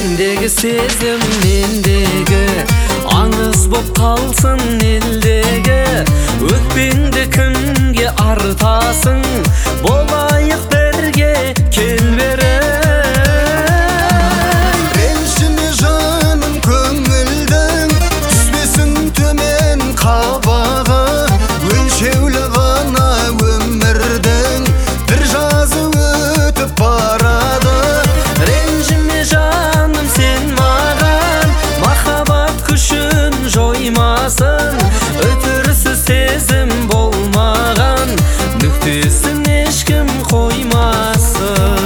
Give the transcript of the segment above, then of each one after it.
Сендегі сезім мендегі, аңыз боп қалсын елдегі. Өкпеңді кімге артасың, болайық бірге кел бері. Ренжіме жаным көңілдің, түспесін төмен қабағы. Өлшеулі ғана өмірдің бір жазы өтіп барады. Ренжіме жаным сен маған, махаббат күшін жоймасын. Өтірсіз сезім болмаған, нүктесін ешкім қоймасын.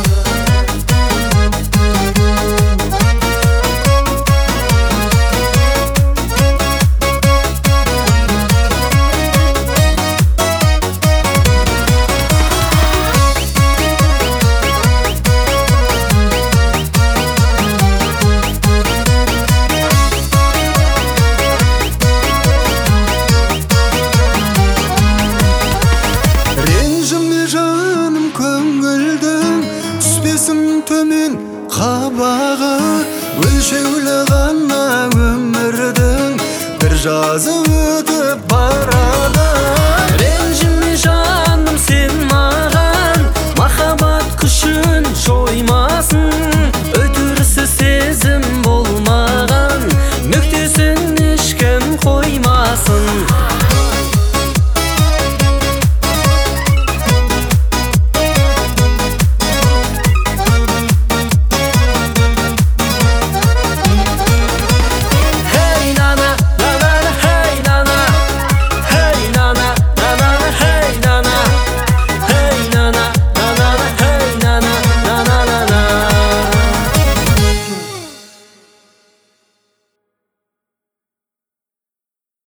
Төмен қабағы, өлшеулі ғана өмірдің бір жазы өтіп барады. Ренжіме жаным сен маған, махаббат күшін жойма.